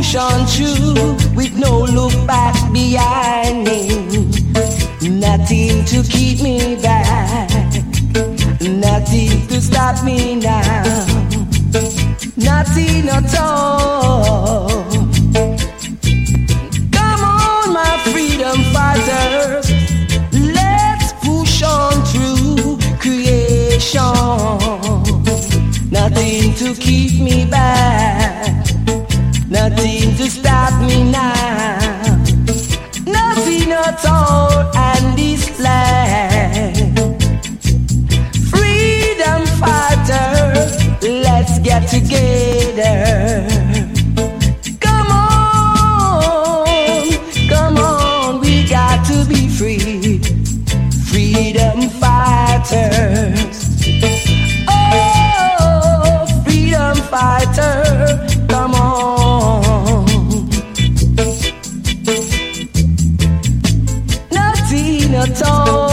push on through with no look back behind me. Nothing to keep me back, nothing to stop me now, nothing at all. Come on, my freedom fighters, let's push on through creation. Nothing to keep me back, nothing to stop me now, nothing at all. And this land, freedom fighters, let's get together. Come on, we got to be free, freedom fighters. Oh, freedom fighter, come on. Nothing at all.